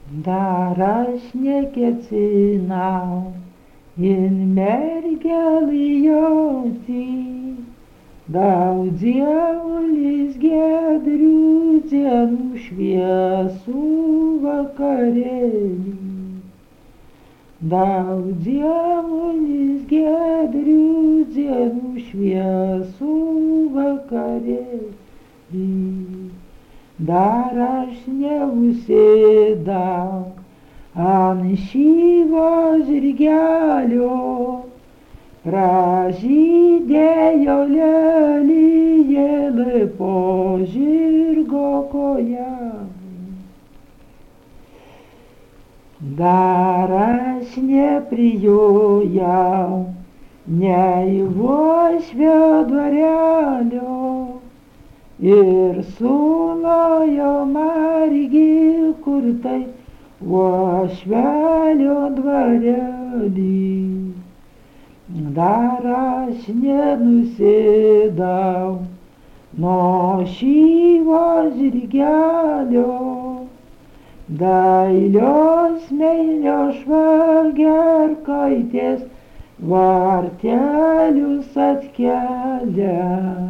Dar aš neketinau in mergelį jauti, daug dievulis giedrių dienų šviesų vakarėlį. Daug dievulis giedrių dienų šviesų vakarėlį. Dar aš neužsėdau ant šyvo žirgelio, pražydėjo lelijėlė po žirgo kojelį. Dar aš nepriėjau nei uošvio dvarelio, ir sulojo margi, kur tai uošvelio dvarelį. Dar aš nenusėdau nuo šyvo žirgelio, dailios meilios švagerkaitės vartelius atkelia.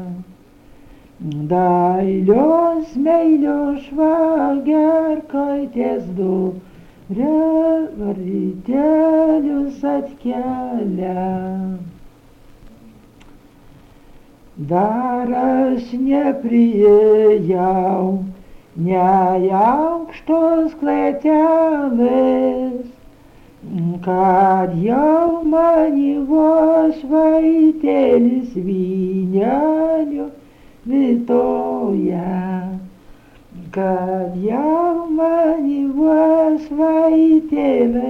Dailios meilios švagerkaitės vartelius atkelia. Dar aš nepriėjau nei aukštos klėtelės, kad jau mani uošvaitėlis vynelio vitoja, kad jau mani uošvaitėlė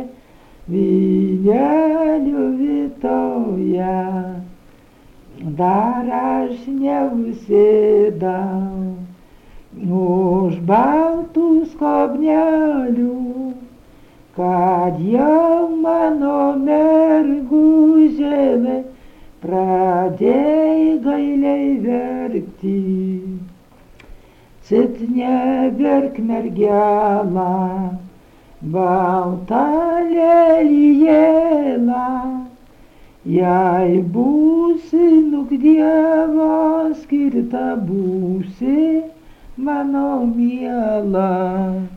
vynelio vitoja. Dar aš neužsėdau už baltų skobnelių, kad jau mano mergužėlė pradėjai gailiai verkti. Cit neverk, mergela, balta lelijėla, jei būsi nuk Dievo skirta, būsi mano miela.